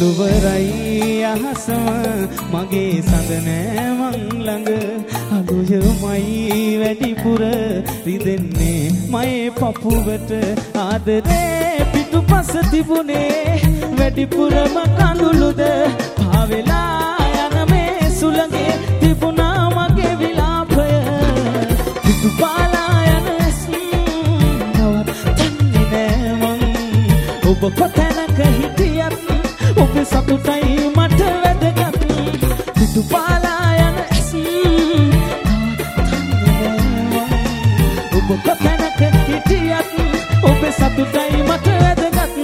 ඉවරයි අහසම මගේ සඳ නෑ මං ළඟ අලුයමයි වැඩිපුර රිදෙන්නේ මයේ පපුවට ආදරේ පිටුපස තිබුණේ වැඩිපුරම කඳුළුද පාවෙලා යන මේ සුළඟේ තිබුණා මගේ විලාපය පිටුපාලා යන නවත්තන්නේ නෑ මං ඔබ කොතැනක හිටියත් ඔබ සතුටයි මට වැදගත් පිටුපාලා යන ඔබ කොතැනක හිටියත් ඔබ සතුටයි මට වැදගත්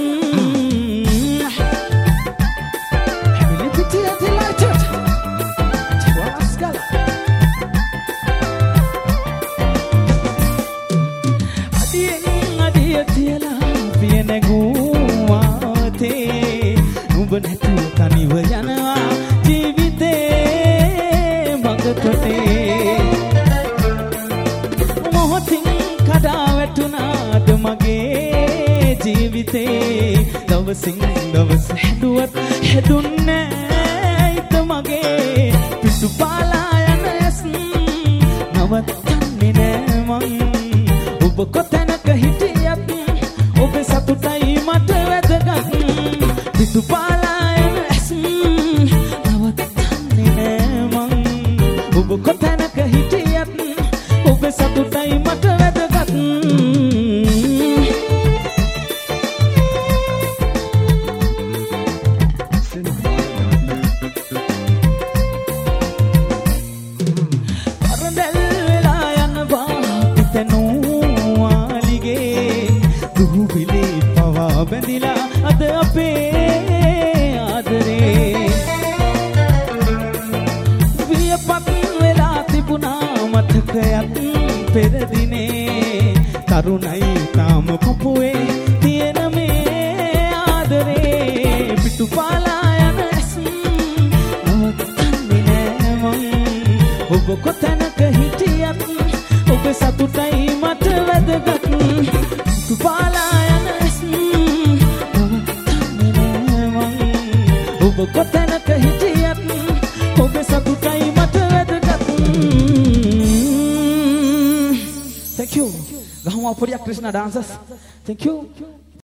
නුඹ නැතුව තනිව යනවා ජීවිතේ මඟතොටේ මොහොතින් කඩා වැටුණාද මගේ ජීවිතේ දවසින් දවස හැදුවත් හැදුන්නේ ඉත මගේ පිටුපාලා යන ඇස් නවත්තන්නේ නෑ මං ඔබ කොතැනක හිටියත් ඔබ සතුටයි මට වැදගත් පිටුපාලා යන ඇස් නවත්තන්නේ නෑ මං ඔබ කොතැනක හිටියත් ඔබ සතුටයි මට වැදගත් පරදැල් වෙලා යනවා පිටනෝවාලිගේ දුහුවිලේ පවා බැඳිලා අද අපේ ආදරේ වියපත් වෙලා තිබුණා මතකයක් පෙරදිනේ තරුණයි තාම පපුවේ තියෙන මේ ආදරේ පිටුපාලා යන ඇස් නවත්තන්නේ නෑ මං ඔබ කොතැනක හිටියත් ඔබ සතුටයි මට වැදගත් පිටුපාලා යන ඇස් ඔබ කොතැනක හිටියත් ඔබ සතුටයි මට වැදගත් Thank you. Gahuma Puriya Krishna dancers. Thank you.